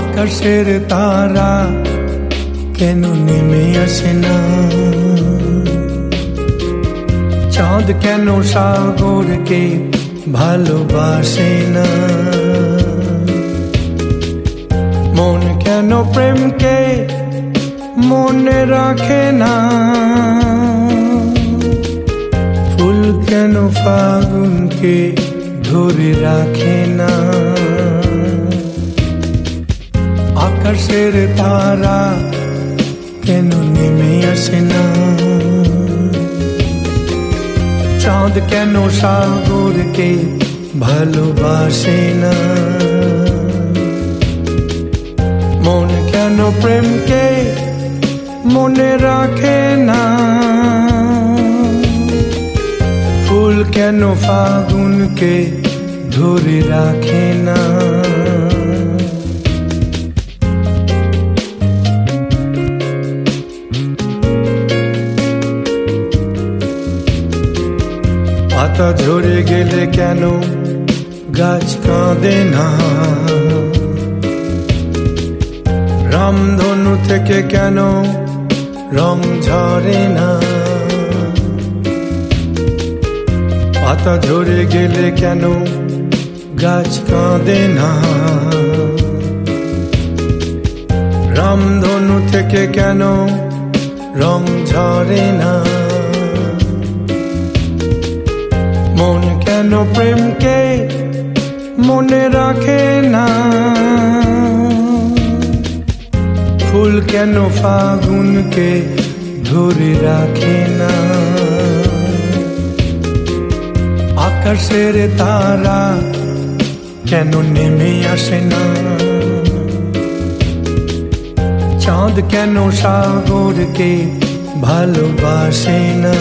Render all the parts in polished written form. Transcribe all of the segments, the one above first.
আকাশের তারা কেন নেমে আসে না, চাঁদ কেন সাগরকে ভালোবাসে না, মন কেন প্রেমকে মনে রাখে না, ফুল কেন ফাগুনকে ধরে রাখে না। আকাশের তারা কেন নেমে আসে না, চাঁদ কেন সাগরকে ভালোবাসে না, মন কেন প্রেমকে মনে রাখে না, ফুল কেন ফাগুনকে ধরে রাখে না। পাতা ঝরে গেলে কেন গাছ কাঁদে না, রামধনু থেকে কেন রং ঝরে না, পাতা ঝরে গেলে কেন গাছ কাঁদে না, রামধনু থেকে কেন রং ঝরে না, মন কেন প্রেমকে মনে রাখে না, ফুল কেন ফাগুনকে ধরে রাখে না। আকাশের তারা কেন নেমে আসে না, চাঁদ কেন সাগরকে ভালোবাসে না।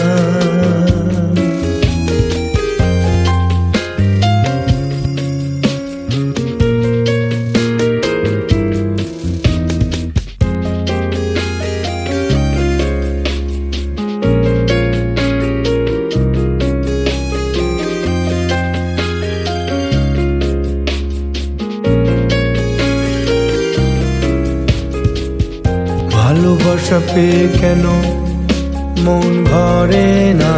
ভালোবাসা পেয়ে কেন মন ভরে না,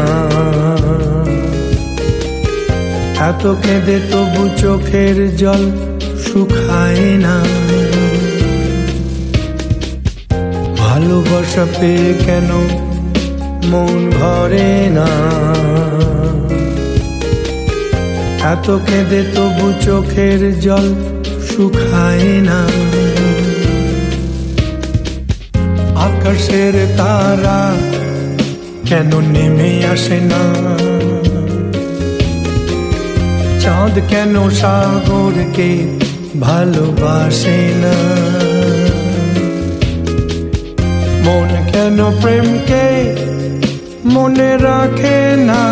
এত কেঁদে তবু চোখের জল শুকায় না, ভালোবাসা পেয়ে কেন মন ভরে না, এত কেঁদে তবু চোখের জল শুকায় না। আকাশের তারা কেন নেমে আসে না, চাঁদ কেন সাগরকে ভালোবাসে না, মন কেন প্রেমকে মনে রাখে না,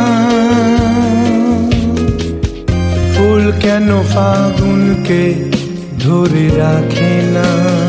ফুল কেন ফাগুনকে ধরে রাখে না।